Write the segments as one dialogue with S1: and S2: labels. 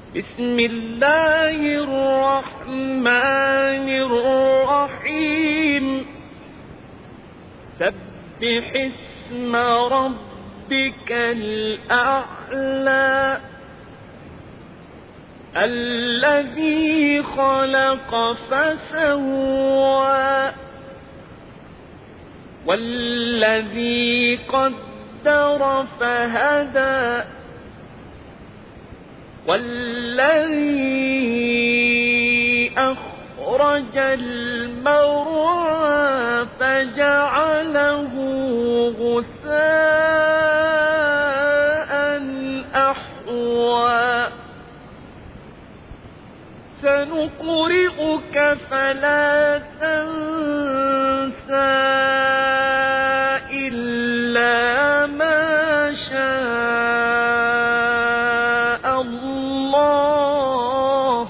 S1: بسم الله الرحمن الرحيم سبح اسم ربك الأعلى الذي خلق فسوى والذي قدر فهدى والذي أخرج المرعى فجعله غثاء أحوى سنقرئك فلا تنسى إلا ما شاء الله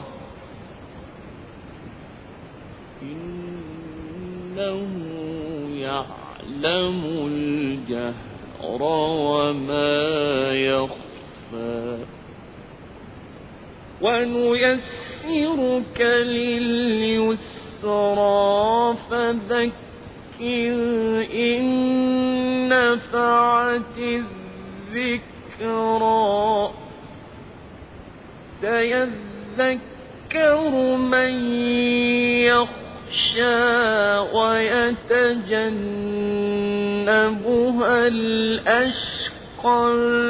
S1: إنه يعلم الجهر وما يخفى ونيسرك لليسرى فذكر إن نفعت الذكرى سيذكر من يخشى ويتجنبها الأشقى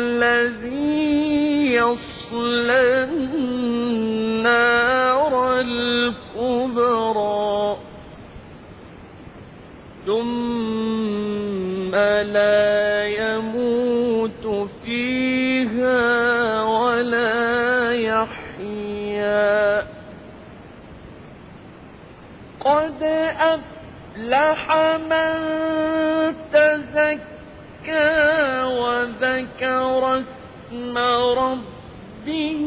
S1: الذي يصلى النار الكبرى ثم لا يموت فيها ولا يحيا قد أفلح من تزكى وذكر اسم ربه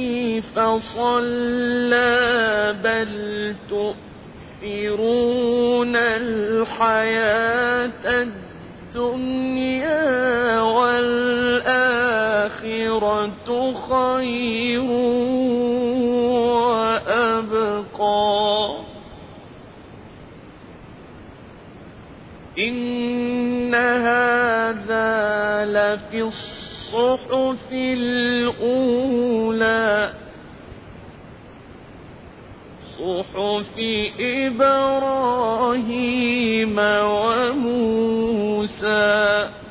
S1: فصلى بل تؤثرون الحياة الدنيا والآخرة خير وأبقى إن هذا لفي الصحف الأولى صحف إبراهيم وموسى